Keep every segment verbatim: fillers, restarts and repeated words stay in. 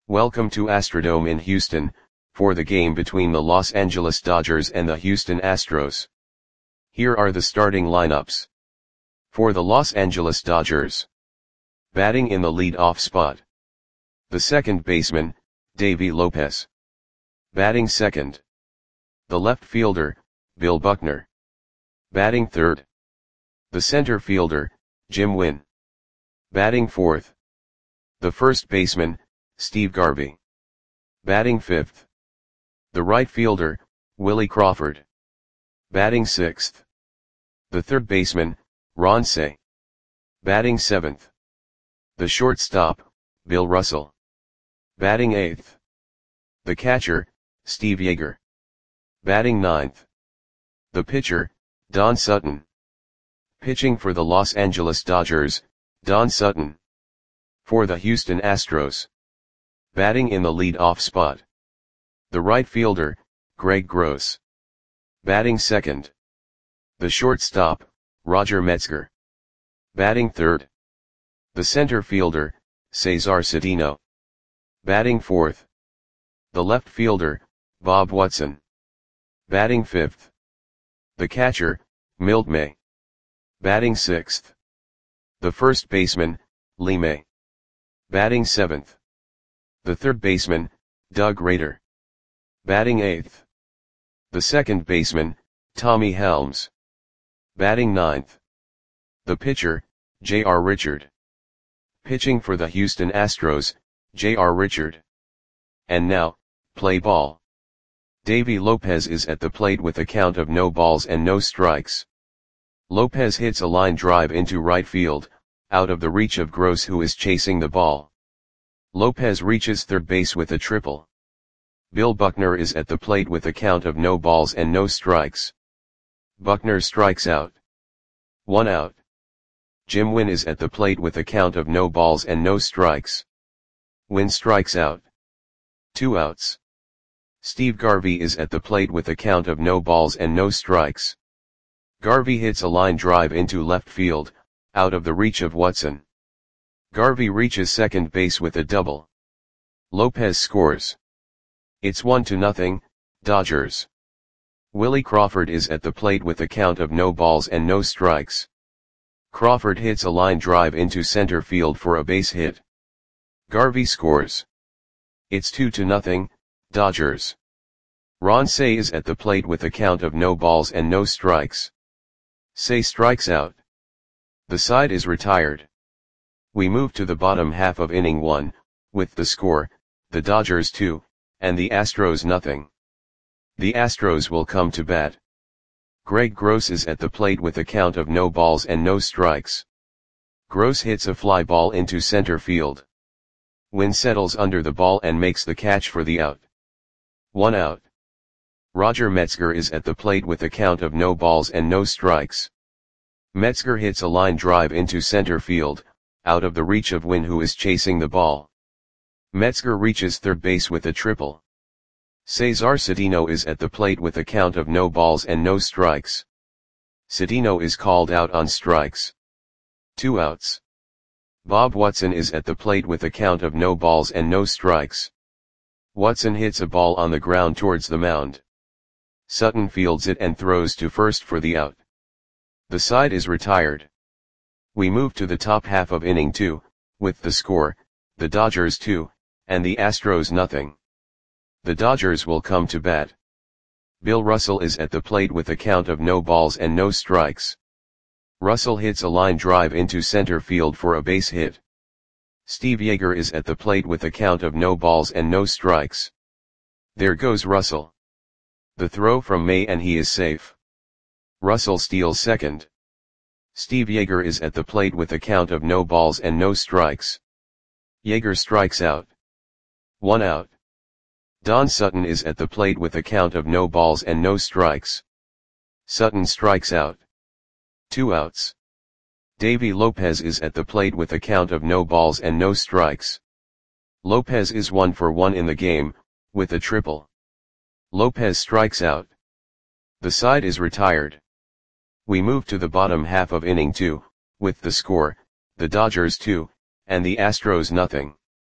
Welcome to Astrodome in Houston, for the game between the Los Angeles Dodgers and the Houston Astros. Here are the starting lineups. For the Los Angeles Dodgers. Batting in the lead-off spot. The second baseman, Davey Lopez. Batting second. The left fielder, Bill Buckner. Batting third. The center fielder, Jim Wynn. Batting fourth. The first baseman, Steve Garvey. Batting fifth. The right fielder, Willie Crawford. Batting sixth. The third baseman, Ron Cey. Batting seventh. The shortstop, Bill Russell. Batting eighth. The catcher, Steve Yeager. Batting ninth. The pitcher, Don Sutton. Pitching for the Los Angeles Dodgers, Don Sutton. For the Houston Astros. Batting in the lead-off spot. The right fielder, Greg Gross. Batting second. The shortstop, Roger Metzger. Batting third. The center fielder, Cesar Cedeno. Batting fourth. The left fielder, Bob Watson. Batting fifth. The catcher, Milt May. Batting sixth. The first baseman, Lee May. Batting seventh. The third baseman, Doug Rader. Batting eighth. The second baseman, Tommy Helms. Batting ninth. The pitcher, J R Richard. Pitching for the Houston Astros, J R Richard. And now, play ball. Davey Lopez is at the plate with a count of no balls and no strikes. Lopez hits a line drive into right field, out of the reach of Gross, who is chasing the ball. Lopez reaches third base with a triple. Bill Buckner is at the plate with a count of no balls and no strikes. Buckner strikes out. One out. Jim Wynn is at the plate with a count of no balls and no strikes. Wynn strikes out. Two outs. Steve Garvey is at the plate with a count of no balls and no strikes. Garvey hits a line drive into left field, out of the reach of Watson. Garvey reaches second base with a double. Lopez scores. It's one to nothing, Dodgers. Willie Crawford is at the plate with a count of no balls and no strikes. Crawford hits a line drive into center field for a base hit. Garvey scores. It's two to nothing, Dodgers. Ron Cey is at the plate with a count of no balls and no strikes. Cey strikes out. The side is retired. We move to the bottom half of inning one, with the score, the Dodgers two, and the Astros nothing. The Astros will come to bat. Greg Gross is at the plate with a count of no balls and no strikes. Gross hits a fly ball into center field. Wynn settles under the ball and makes the catch for the out. One out. Roger Metzger is at the plate with a count of no balls and no strikes. Metzger hits a line drive into center field, out of the reach of Wynn, who is chasing the ball. Metzger reaches third base with a triple. Cesar Cedeno is at the plate with a count of no balls and no strikes. Cedeno is called out on strikes. Two outs. Bob Watson is at the plate with a count of no balls and no strikes. Watson hits a ball on the ground towards the mound. Sutton fields it and throws to first for the out. The side is retired. We move to the top half of inning two, with the score, the Dodgers two, and the Astros nothing. The Dodgers will come to bat. Bill Russell is at the plate with a count of no balls and no strikes. Russell hits a line drive into center field for a base hit. Steve Yeager is at the plate with a count of no balls and no strikes. There goes Russell. The throw from May, and he is safe. Russell steals second. Steve Yeager is at the plate with a count of no balls and no strikes. Yeager strikes out. One out. Don Sutton is at the plate with a count of no balls and no strikes. Sutton strikes out. Two outs. Davey Lopez is at the plate with a count of no balls and no strikes. Lopez is one for one in the game, with a triple. Lopez strikes out. The side is retired. We move to the bottom half of inning two, with the score, the Dodgers two, and the Astros nothing.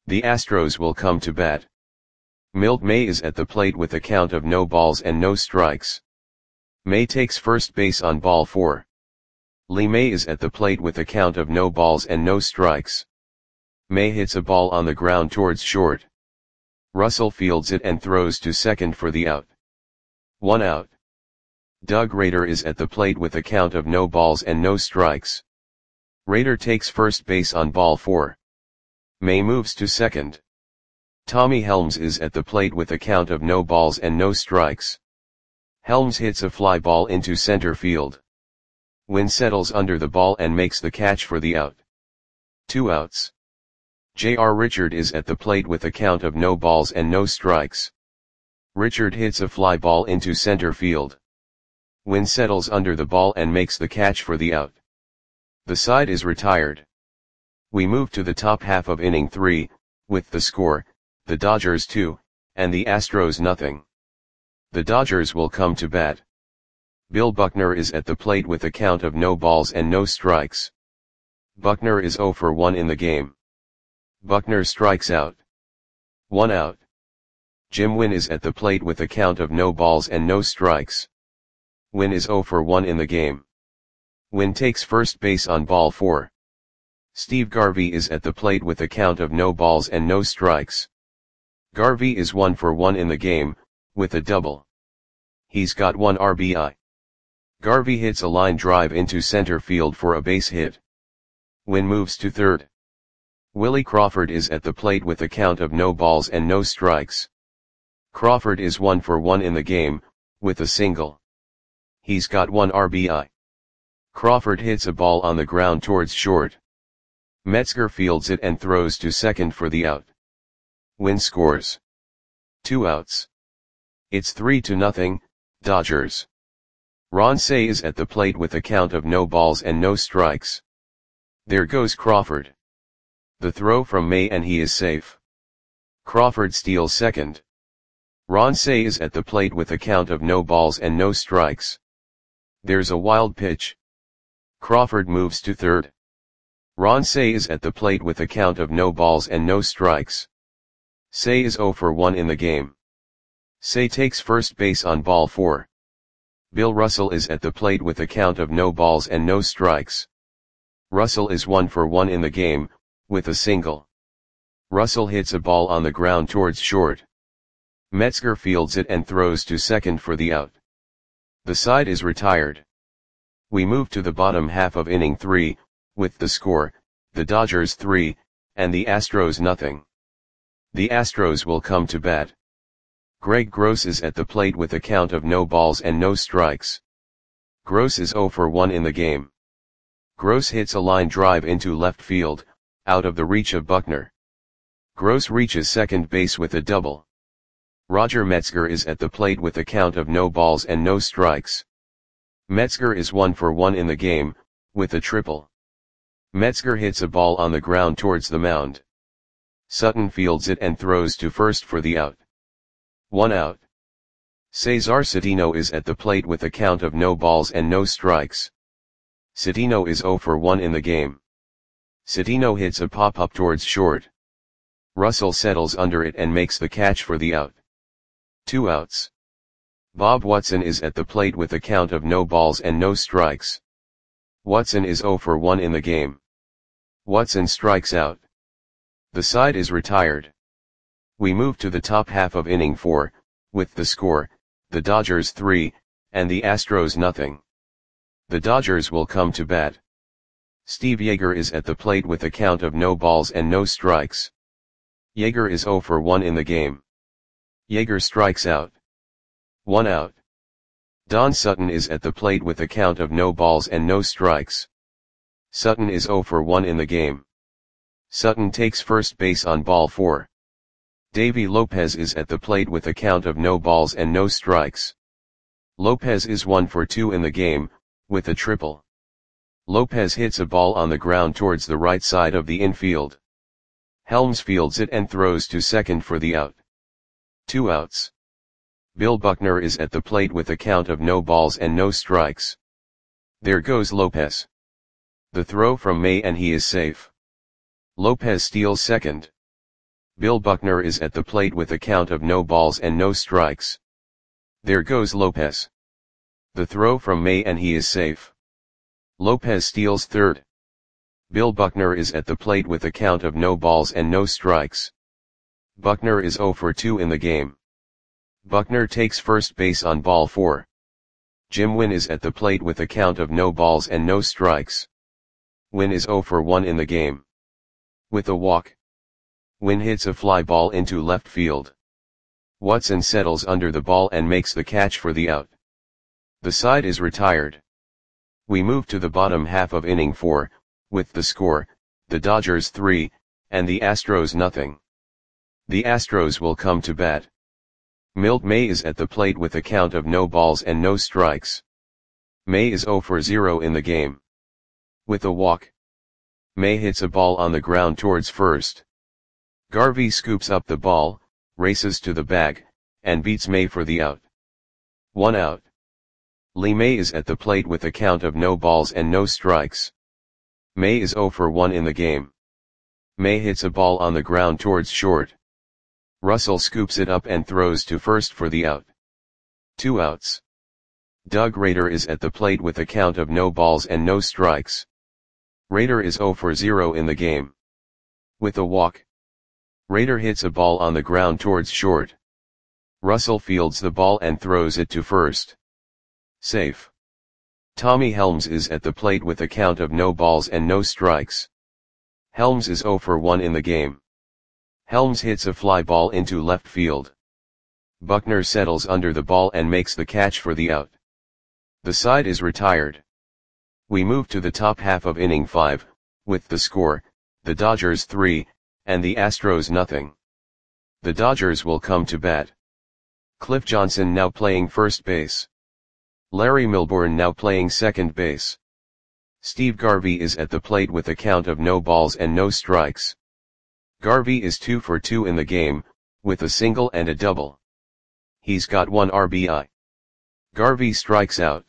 The Astros will come to bat. Milt May is at the plate with a count of no balls and no strikes. May takes first base on ball four. Lee May is at the plate with a count of no balls and no strikes. May hits a ball on the ground towards short. Russell fields it and throws to second for the out. One out. Doug Rader is at the plate with a count of no balls and no strikes. Rader takes first base on ball four. May moves to second. Tommy Helms is at the plate with a count of no balls and no strikes. Helms hits a fly ball into center field. Wynn settles under the ball and makes the catch for the out. Two outs. J R Richard is at the plate with a count of no balls and no strikes. Richard hits a fly ball into center field. Wynn settles under the ball and makes the catch for the out. The side is retired. We move to the top half of inning three, with the score, the Dodgers two, and the Astros nothing. The Dodgers will come to bat. Bill Buckner is at the plate with a count of no balls and no strikes. Buckner is zero for one in the game. Buckner strikes out. One out. Jim Wynn is at the plate with a count of no balls and no strikes. Wynn is zero for one in the game. Wynn takes first base on ball four. Steve Garvey is at the plate with a count of no balls and no strikes. Garvey is one for one in the game, with a double. He's got one R B I. Garvey hits a line drive into center field for a base hit. Wynn moves to third. Willie Crawford is at the plate with a count of no balls and no strikes. Crawford is one for one in the game, with a single. He's got one R B I. Crawford hits a ball on the ground towards short. Metzger fields it and throws to second for the out. Wynn scores. Two outs. It's three to nothing, Dodgers. Ron Cey is at the plate with a count of no balls and no strikes. There goes Crawford. The throw from May and he is safe. Crawford steals second. Ron Cey is at the plate with a count of no balls and no strikes. There's a wild pitch. Crawford moves to third. Ron Cey is at the plate with a count of no balls and no strikes. Cey is zero for one in the game. Cey takes first base on ball four. Bill Russell is at the plate with a count of no balls and no strikes. Russell is one for one in the game, with a single. Russell hits a ball on the ground towards short. Metzger fields it and throws to second for the out. The side is retired. We move to the bottom half of inning three, with the score, the Dodgers three, and the Astros nothing. The Astros will come to bat. Greg Gross is at the plate with a count of no balls and no strikes. Gross is zero for one in the game. Gross hits a line drive into left field, out of the reach of Buckner. Gross reaches second base with a double. Roger Metzger is at the plate with a count of no balls and no strikes. Metzger is one for one in the game, with a triple. Metzger hits a ball on the ground towards the mound. Sutton fields it and throws to first for the out. One out. Cesar Cedeno is at the plate with a count of no balls and no strikes. Cedeno is zero for one in the game. Cedeno hits a pop-up towards short. Russell settles under it and makes the catch for the out. Two outs. Bob Watson is at the plate with a count of no balls and no strikes. Watson is zero for one in the game. Watson strikes out. The side is retired. We move to the top half of inning four, with the score, the Dodgers three, and the Astros nothing. The Dodgers will come to bat. Steve Yeager is at the plate with a count of no balls and no strikes. Yeager is zero for one in the game. Yeager strikes out. One out. Don Sutton is at the plate with a count of no balls and no strikes. Sutton is zero for one in the game. Sutton takes first base on ball four. Davy Lopez is at the plate with a count of no balls and no strikes. Lopez is one for two in the game, with a triple. Lopez hits a ball on the ground towards the right side of the infield. Helms fields it and throws to second for the out. Two outs. Bill Buckner is at the plate with a count of no balls and no strikes. There goes Lopez. The throw from May and he is safe. Lopez steals second. Bill Buckner is at the plate with a count of no balls and no strikes. There goes Lopez. The throw from May and he is safe. Lopez steals third. Bill Buckner is at the plate with a count of no balls and no strikes. Buckner is oh for two in the game. Buckner takes first base on ball four. Jim Wynn is at the plate with a count of no balls and no strikes. Wynn is oh for one in the game. With a walk, Wynn hits a fly ball into left field. Watson settles under the ball and makes the catch for the out. The side is retired. We move to the bottom half of inning four, with the score, the Dodgers three, and the Astros nothing. The Astros will come to bat. Milt May is at the plate with a count of no balls and no strikes. May is oh for zero in the game. With a walk, May hits a ball on the ground towards first. Garvey scoops up the ball, races to the bag, and beats May for the out. One out. Lee May is at the plate with a count of no balls and no strikes. May is oh for one in the game. May hits a ball on the ground towards short. Russell scoops it up and throws to first for the out. Two outs. Doug Rader is at the plate with a count of no balls and no strikes. Rader is oh for zero in the game. With a walk, Rader hits a ball on the ground towards short. Russell fields the ball and throws it to first. Safe. Tommy Helms is at the plate with a count of no balls and no strikes. Helms is oh for one in the game. Helms hits a fly ball into left field. Buckner settles under the ball and makes the catch for the out. The side is retired. We move to the top half of inning five, with the score, the Dodgers three, and the Astros nothing. The Dodgers will come to bat. Cliff Johnson now playing first base. Larry Milbourne now playing second base. Steve Garvey is at the plate with a count of no balls and no strikes. Garvey is two for two in the game, with a single and a double. He's got one R B I. Garvey strikes out.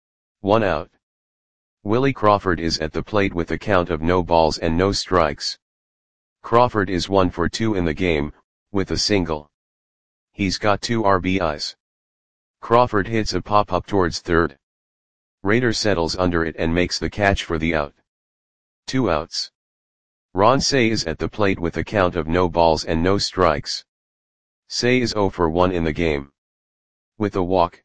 One out. Willie Crawford is at the plate with a count of no balls and no strikes. Crawford is one for two in the game, with a single. He's got two R B Is. Crawford hits a pop-up towards third. Rader settles under it and makes the catch for the out. Two outs. Ron Cey is at the plate with a count of no balls and no strikes. Cey is oh for one in the game. With a walk,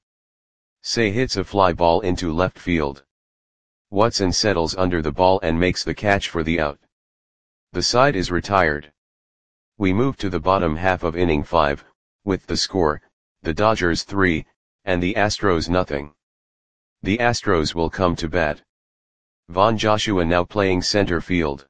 Cey hits a fly ball into left field. Watson settles under the ball and makes the catch for the out. The side is retired. We move to the bottom half of inning five, with the score, the Dodgers three, and the Astros nothing. The Astros will come to bat. Von Joshua now playing center field.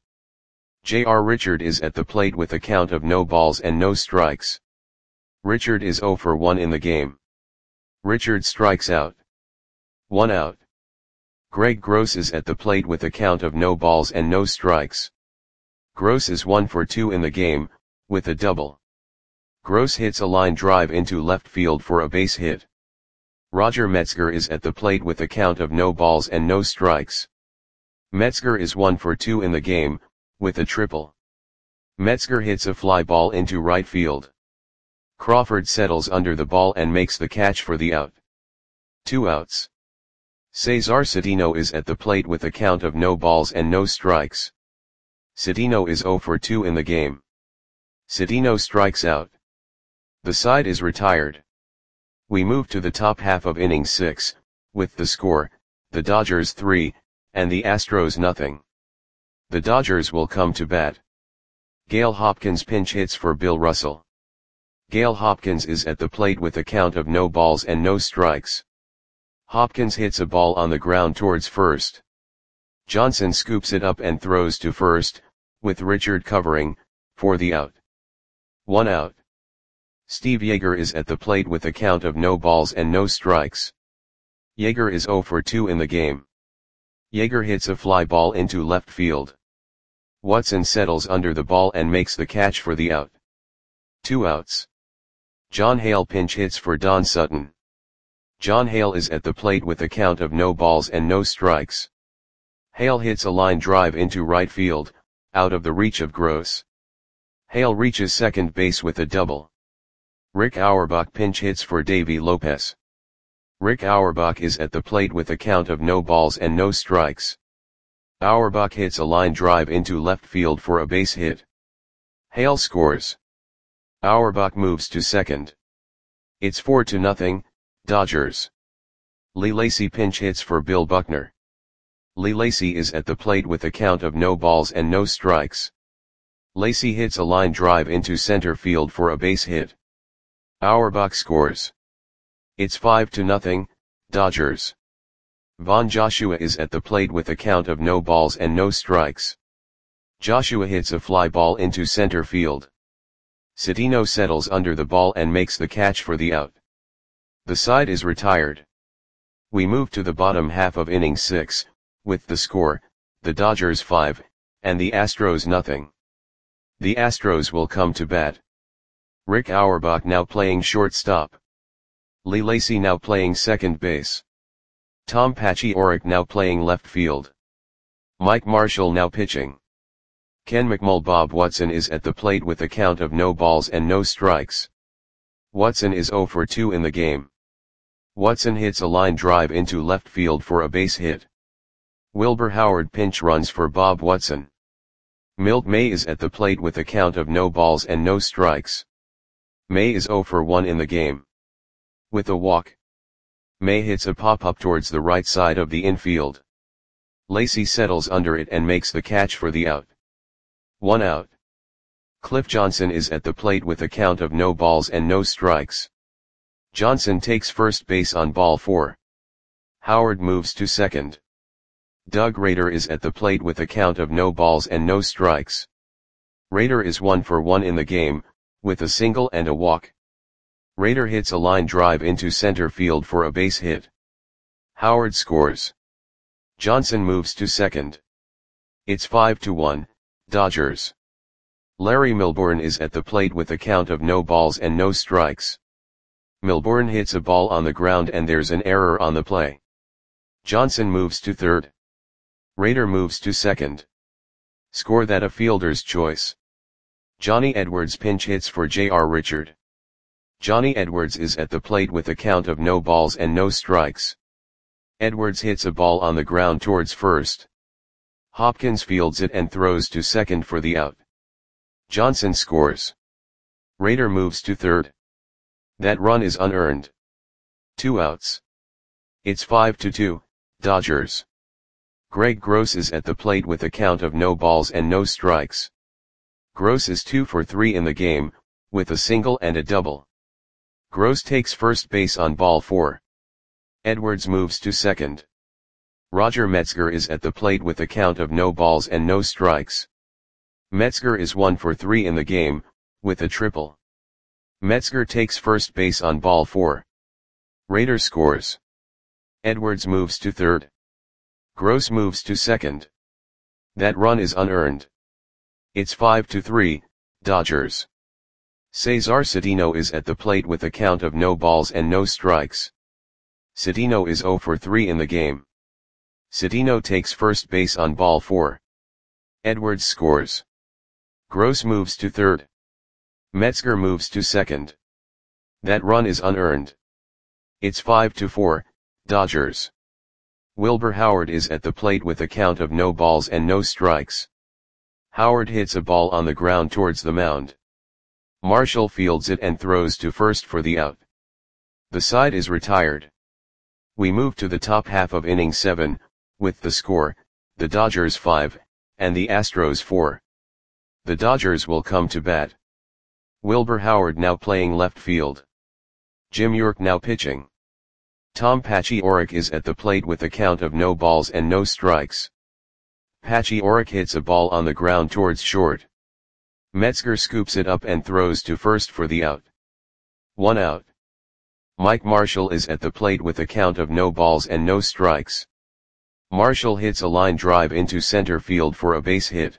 J R Richard is at the plate with a count of no balls and no strikes. Richard is oh for one in the game. Richard strikes out. One out. Greg Gross is at the plate with a count of no balls and no strikes. Gross is one for two in the game, with a double. Gross hits a line drive into left field for a base hit. Roger Metzger is at the plate with a count of no balls and no strikes. Metzger is one for two in the game, with a triple. Metzger hits a fly ball into right field. Crawford settles under the ball and makes the catch for the out. Two outs. Cesar Cedeno is at the plate with a count of no balls and no strikes. Cedeno is oh for two in the game. Cedeno strikes out. The side is retired. We move to the top half of inning six, with the score, the Dodgers three, and the Astros nothing. The Dodgers will come to bat. Gale Hopkins pinch hits for Bill Russell. Gale Hopkins is at the plate with a count of no balls and no strikes. Hopkins hits a ball on the ground towards first. Johnson scoops it up and throws to first, with Richard covering, for the out. One out. Steve Yeager is at the plate with a count of no balls and no strikes. Yeager is oh for two in the game. Yeager hits a fly ball into left field. Watson settles under the ball and makes the catch for the out. Two outs. John Hale pinch hits for Don Sutton. John Hale is at the plate with a count of no balls and no strikes. Hale hits a line drive into right field, out of the reach of Gross. Hale reaches second base with a double. Rick Auerbach pinch hits for Davy Lopez. Rick Auerbach is at the plate with a count of no balls and no strikes. Auerbach hits a line drive into left field for a base hit. Hale scores. Auerbach moves to second. It's four to nothing, Dodgers. Lee Lacy pinch hits for Bill Buckner. Lee Lacy is at the plate with a count of no balls and no strikes. Lacy hits a line drive into center field for a base hit. Auerbach scores. It's five to nothing, Dodgers. Von Joshua is at the plate with a count of no balls and no strikes. Joshua hits a fly ball into center field. Citino settles under the ball and makes the catch for the out. The side is retired. We move to the bottom half of inning six, with the score, the Dodgers five, and the Astros nothing. The Astros will come to bat. Rick Auerbach now playing shortstop. Lee Lacy now playing second base. Tom Paciorek now playing left field. Mike Marshall now pitching. Ken McMull. Bob Watson is at the plate with a count of no balls and no strikes. Watson is zero for two in the game. Watson hits a line drive into left field for a base hit. Wilbur Howard pinch runs for Bob Watson. Milt May is at the plate with a count of no balls and no strikes. May is zero for one in the game. With a walk, May hits a pop-up towards the right side of the infield. Lacy settles under it and makes the catch for the out. One out. Cliff Johnson is at the plate with a count of no balls and no strikes. Johnson takes first base on ball four. Howard moves to second. Doug Rader is at the plate with a count of no balls and no strikes. Rader is one for one in the game, with a single and a walk. Rader hits a line drive into center field for a base hit. Howard scores. Johnson moves to second. It's five to one, Dodgers. Larry Milbourne is at the plate with a count of no balls and no strikes. Milbourne hits a ball on the ground and there's an error on the play. Johnson moves to third. Rader moves to second. Score that a fielder's choice. Johnny Edwards pinch hits for J R Richard. Johnny Edwards is at the plate with a count of no balls and no strikes. Edwards hits a ball on the ground towards first. Hopkins fields it and throws to second for the out. Johnson scores. Rader moves to third. That run is unearned. Two outs. It's five to two, Dodgers. Greg Gross is at the plate with a count of no balls and no strikes. Gross is two for three in the game, with a single and a double. Gross takes first base on ball four. Edwards moves to second. Roger Metzger is at the plate with a count of no balls and no strikes. Metzger is one for three in the game, with a triple. Metzger takes first base on ball four. Rader scores. Edwards moves to third. Gross moves to second. That run is unearned. It's five to three, Dodgers. Cesar Citino is at the plate with a count of no balls and no strikes. Citino is zero for three in the game. Citino takes first base on ball four. Edwards scores. Gross moves to third. Metzger moves to second. That run is unearned. It's five to four, Dodgers. Wilbur Howard is at the plate with a count of no balls and no strikes. Howard hits a ball on the ground towards the mound. Marshall fields it and throws to first for the out. The side is retired. We move to the top half of inning seven, with the score, the Dodgers five, and the Astros four. The Dodgers will come to bat. Wilbur Howard now playing left field. Jim York now pitching. Tom Paciorek is at the plate with a count of no balls and no strikes. Paciorek hits a ball on the ground towards short. Metzger scoops it up and throws to first for the out. One out. Mike Marshall is at the plate with a count of no balls and no strikes. Marshall hits a line drive into center field for a base hit.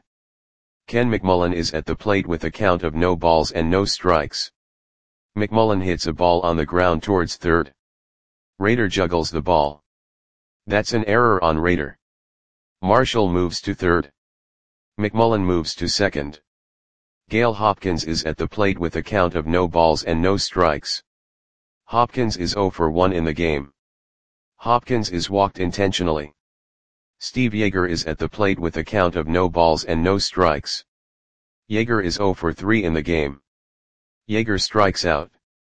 Ken McMullen is at the plate with a count of no balls and no strikes. McMullen hits a ball on the ground towards third. Rader juggles the ball. That's an error on Rader. Marshall moves to third. McMullen moves to second. Gale Hopkins is at the plate with a count of no balls and no strikes. Hopkins is zero for one in the game. Hopkins is walked intentionally. Steve Yeager is at the plate with a count of no balls and no strikes. Yeager is zero for three in the game. Yeager strikes out.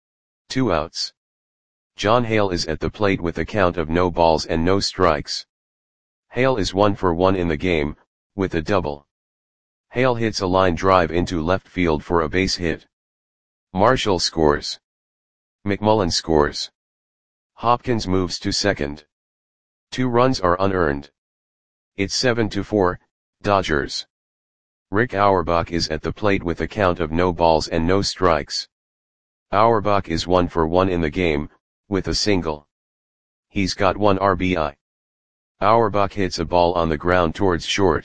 Two outs. John Hale is at the plate with a count of no balls and no strikes. Hale is one for one in the game, with a double. Hale hits a line drive into left field for a base hit. Marshall scores. McMullen scores. Hopkins moves to second. Two runs are unearned. It's seven to four, Dodgers. Rick Auerbach is at the plate with a count of no balls and no strikes. Auerbach is one for one in the game, with a single. He's got one R B I. Auerbach hits a ball on the ground towards short.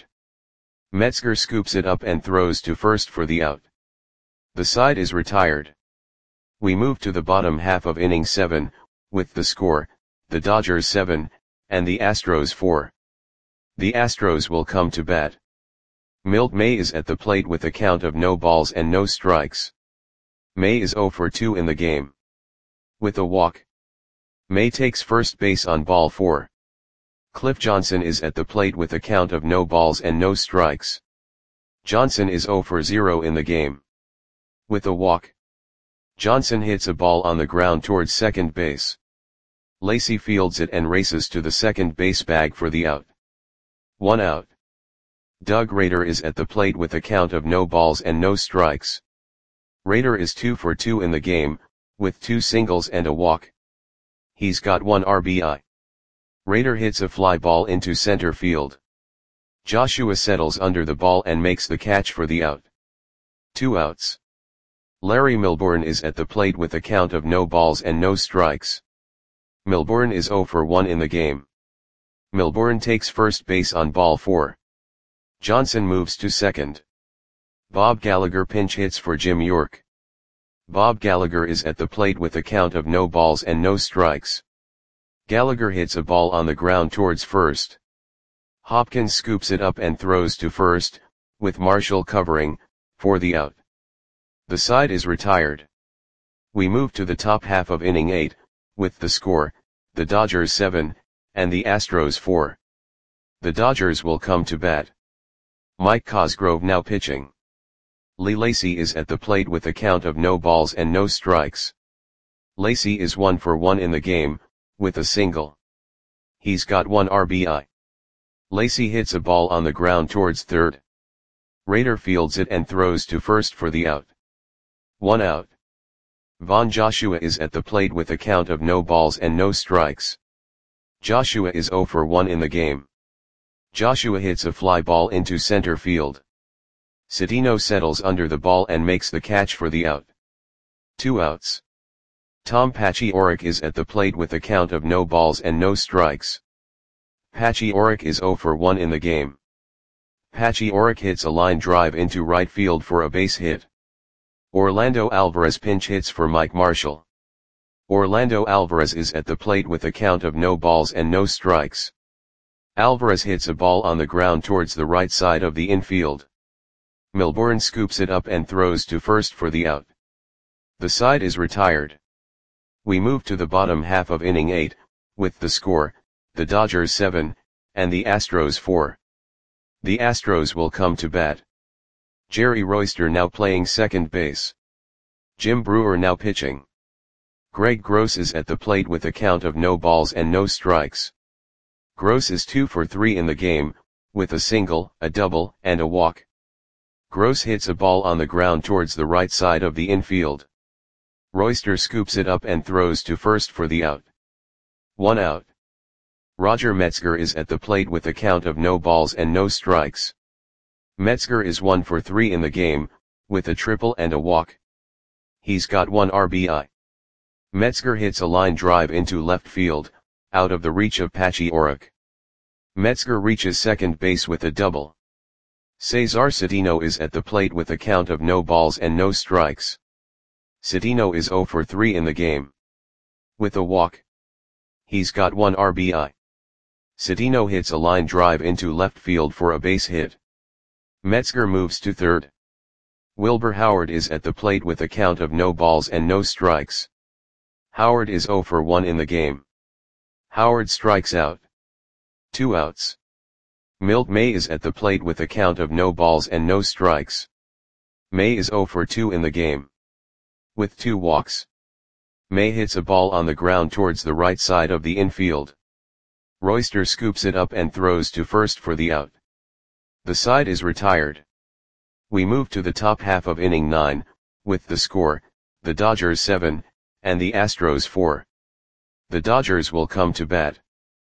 Metzger scoops it up and throws to first for the out. The side is retired. We move to the bottom half of inning seven, with the score, the Dodgers seven, and the Astros four. The Astros will come to bat. Milt May is at the plate with a count of no balls and no strikes. May is zero for two in the game. With a walk. May takes first base on ball four. Cliff Johnson is at the plate with a count of no balls and no strikes. Johnson is zero for zero in the game. With a walk. Johnson hits a ball on the ground towards second base. Lacy fields it and races to the second base bag for the out. One out. Doug Rader is at the plate with a count of no balls and no strikes. Rader is two for two in the game, with two singles and a walk. He's got one R B I. Rader hits a fly ball into center field. Joshua settles under the ball and makes the catch for the out. Two outs. Larry Milbourne is at the plate with a count of no balls and no strikes. Milbourne is zero for one in the game. Milbourne takes first base on ball four. Johnson moves to second. Bob Gallagher pinch hits for Jim York. Bob Gallagher is at the plate with a count of no balls and no strikes. Gallagher hits a ball on the ground towards first. Hopkins scoops it up and throws to first, with Marshall covering, for the out. The side is retired. We move to the top half of inning eight, with the score, the Dodgers seven, and the Astros four. The Dodgers will come to bat. Mike Cosgrove now pitching. Lee Lacy is at the plate with a count of no balls and no strikes. Lacy is one for one in the game, with a single. He's got one R B I. Lacy hits a ball on the ground towards third. Rader fields it and throws to first for the out. One out. Von Joshua is at the plate with a count of no balls and no strikes. Joshua is zero for one in the game. Joshua hits a fly ball into center field. Cedeno settles under the ball and makes the catch for the out. Two outs. Tom Paciorek is at the plate with a count of no balls and no strikes. Paciorek is zero for one in the game. Paciorek hits a line drive into right field for a base hit. Orlando Alvarez pinch hits for Mike Marshall. Orlando Alvarez is at the plate with a count of no balls and no strikes. Alvarez hits a ball on the ground towards the right side of the infield. Milbourne scoops it up and throws to first for the out. The side is retired. We move to the bottom half of inning eight, with the score, the Dodgers seven, and the Astros four. The Astros will come to bat. Jerry Royster now playing second base. Jim Brewer now pitching. Greg Gross is at the plate with a count of no balls and no strikes. Gross is two for three in the game, with a single, a double, and a walk. Gross hits a ball on the ground towards the right side of the infield. Royster scoops it up and throws to first for the out. One out. Roger Metzger is at the plate with a count of no balls and no strikes. Metzger is one for three in the game, with a triple and a walk. He's got one R B I. Metzger hits a line drive into left field, out of the reach of Paciorek. Metzger reaches second base with a double. Cesar Cedeno is at the plate with a count of no balls and no strikes. Cedeno is zero for three in the game. With a walk. He's got one R B I. Cedeno hits a line drive into left field for a base hit. Metzger moves to third. Wilbur Howard is at the plate with a count of no balls and no strikes. Howard is zero for one in the game. Howard strikes out. Two outs. Milt May is at the plate with a count of no balls and no strikes. May is zero for two in the game. With two walks. May hits a ball on the ground towards the right side of the infield. Royster scoops it up and throws to first for the out. The side is retired. We move to the top half of inning nine, with the score, the Dodgers seven, and the Astros four. The Dodgers will come to bat.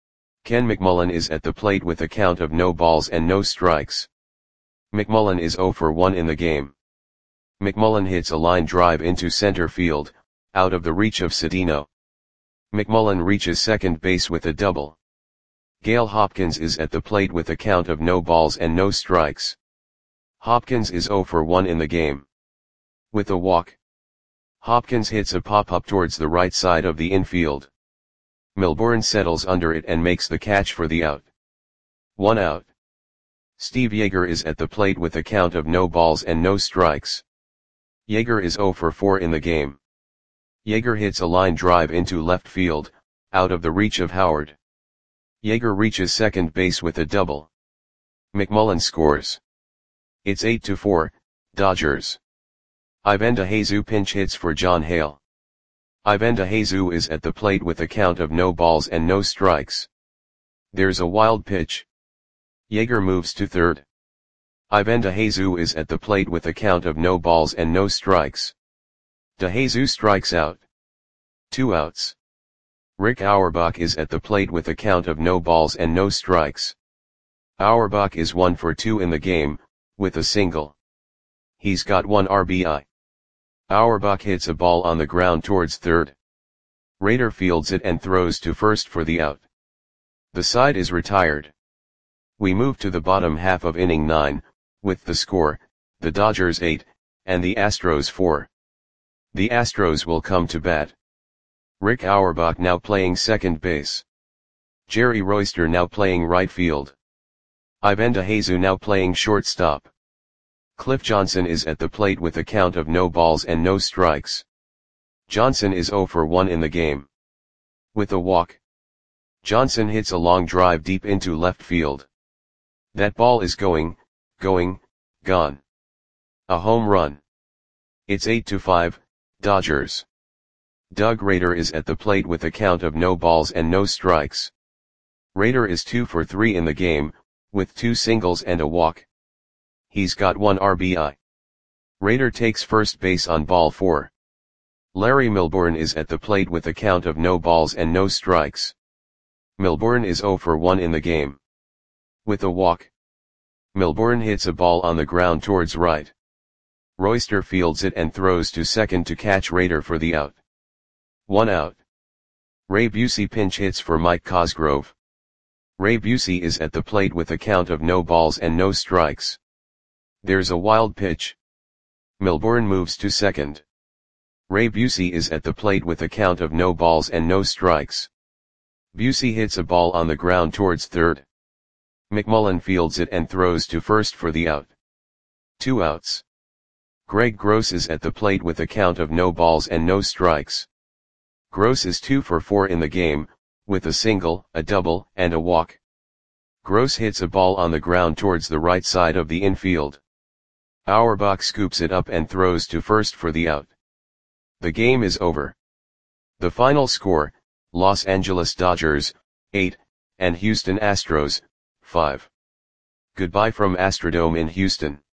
Ken McMullen is at the plate with a count of no balls and no strikes. McMullen is zero for one in the game. McMullen hits a line drive into center field, out of the reach of Sedino. McMullen reaches second base with a double. Gale Hopkins is at the plate with a count of no balls and no strikes. Hopkins is zero for one in the game. With a walk. Hopkins hits a pop-up towards the right side of the infield. Milbourne settles under it and makes the catch for the out. One out. Steve Yeager is at the plate with a count of no balls and no strikes. Yeager is zero for four in the game. Yeager hits a line drive into left field, out of the reach of Howard. Yeager reaches second base with a double. McMullen scores. It's eight to four, Dodgers. Ivan DeJesus pinch hits for John Hale. Ivan DeJesus is at the plate with a count of no balls and no strikes. There's a wild pitch. Yeager moves to third. Ivan DeJesus is at the plate with a count of no balls and no strikes. DeJesus strikes out. Two outs. Rick Auerbach is at the plate with a count of no balls and no strikes. Auerbach is one for two in the game, with a single. He's got one R B I. Auerbach hits a ball on the ground towards third. Rader fields it and throws to first for the out. The side is retired. We move to the bottom half of inning nine, with the score, the Dodgers eight, and the Astros four. The Astros will come to bat. Rick Auerbach now playing second base. Jerry Royster now playing right field. Ivan DeJesus now playing shortstop. Cliff Johnson is at the plate with a count of no balls and no strikes. Johnson is zero for one in the game. With a walk. Johnson hits a long drive deep into left field. That ball is going, going, gone. A home run. It's eight to five, Dodgers. Doug Rader is at the plate with a count of no balls and no strikes. Rader is two for three in the game, with two singles and a walk. He's got one R B I. Rader takes first base on ball four. Larry Milbourne is at the plate with a count of no balls and no strikes. Milbourne is zero for one in the game. With a walk. Milbourne hits a ball on the ground towards right. Royster fields it and throws to second to catch Rader for the out. One out. Ray Busey pinch hits for Mike Cosgrove. Ray Busey is at the plate with a count of no balls and no strikes. There's a wild pitch. Milbourne moves to second. Ray Busey is at the plate with a count of no balls and no strikes. Busey hits a ball on the ground towards third. McMullen fields it and throws to first for the out. Two outs. Greg Gross is at the plate with a count of no balls and no strikes. Gross is two for four in the game, with a single, a double, and a walk. Gross hits a ball on the ground towards the right side of the infield. Auerbach scoops it up and throws to first for the out. The game is over. The final score, Los Angeles Dodgers, eight, and Houston Astros, five. Goodbye from Astrodome in Houston.